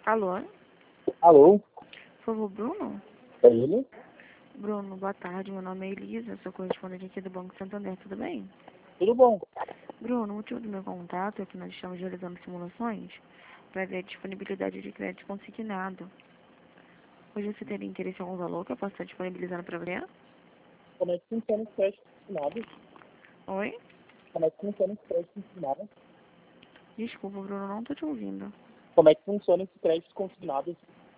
Alô? Alô? Por favor, Bruno? É ele? Bruno, boa tarde. Meu nome é Elisa, sou correspondente aqui do Banco Santander, tudo bem? Tudo bom? Bruno, o motivo do meu contato é que nós estamos realizando simulações para ver a disponibilidade de crédito consignado. Hoje você teria interesse em algum valor que eu possa estar disponibilizando para você? Como é que funciona os créditos consignados? Oi? Como é que funciona os créditos consignados? Desculpa, Bruno, não estou te ouvindo. Como é que funciona esses créditos consignados?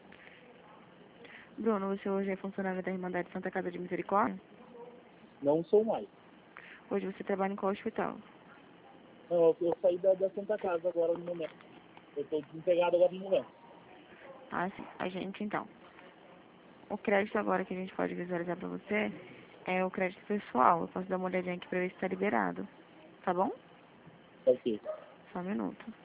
Bruno, você hoje é funcionário da Irmandade Santa Casa de Misericórdia? Não sou mais. Hoje você trabalha em qual hospital? Não, eu saí da Santa Casa agora no momento. Eu estou desempregado agora no momento. Ah, sim. A gente, então. O crédito agora que a gente pode visualizar para você é o crédito pessoal. Eu posso dar uma olhadinha aqui para ver se está liberado. Tá bom? Ok. Só um minuto.